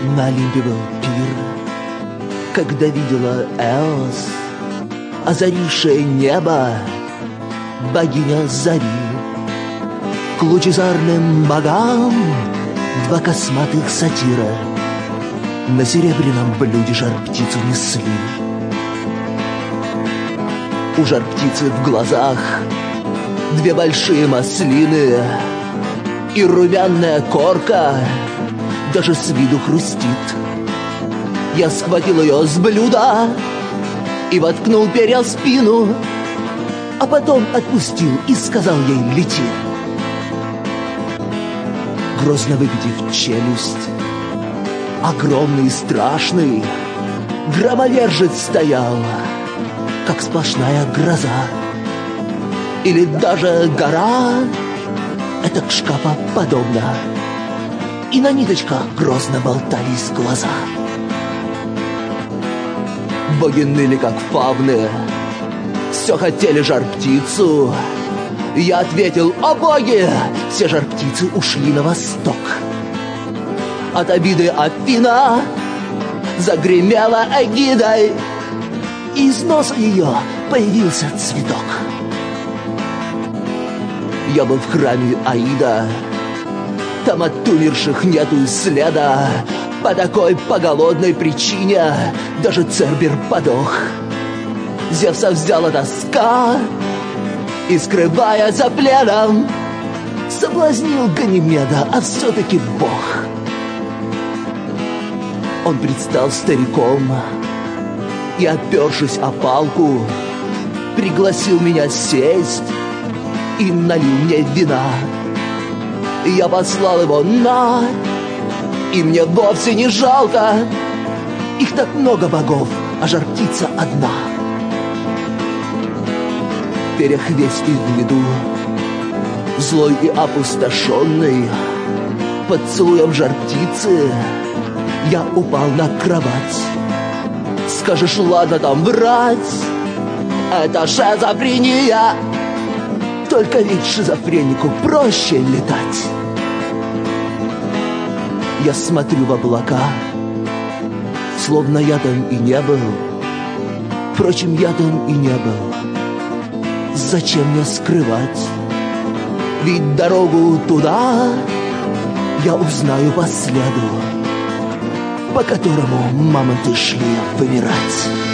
На Олимпе был пир, когда видела Эос озарившее небо богиня зари. К лучезарным богам два косматых сатира на серебряном блюде жар-птицу несли. У жар-птицы в глазах две большие маслины, и румяная корка даже с виду хрустит. Я схватил ее с блюда и воткнул перья в спину, а потом отпустил и сказал ей: лети. Грозно выпитив челюсть, огромный и страшный громовержец стоял, как сплошная гроза. Или даже гора, это к шкафа подобно, и на ниточках грозно болтались глаза. Боги ныли, как фавны, все хотели жар-птицу. Я ответил: о боги, все жар-птицы ушли на восток. От обиды Афина загремела эгидой, и из носа ее появился цветок. Я был в храме Аида, там от умерших нету и следа. По такой поголодной причине даже Цербер подох. Зевса взяла тоска и, скрывая за пледом, соблазнил Ганимеда, а все-таки бог. Он предстал стариком и, опершись о палку, пригласил меня сесть и налил мне вина. Я послал его на, и мне вовсе не жалко. Их так много богов, а жар-птица одна. Перехвесть в виду, злой и опустошенный, поцелуем жар-птицы я упал на кровать. Скажешь, ладно там врать, это шизофрения. Только ведь шизофренику проще летать. Я смотрю в облака, словно я там и не был. Впрочем, я там и не был. Зачем мне скрывать? Ведь дорогу туда я узнаю по следу, по которому мамонты шли вымирать.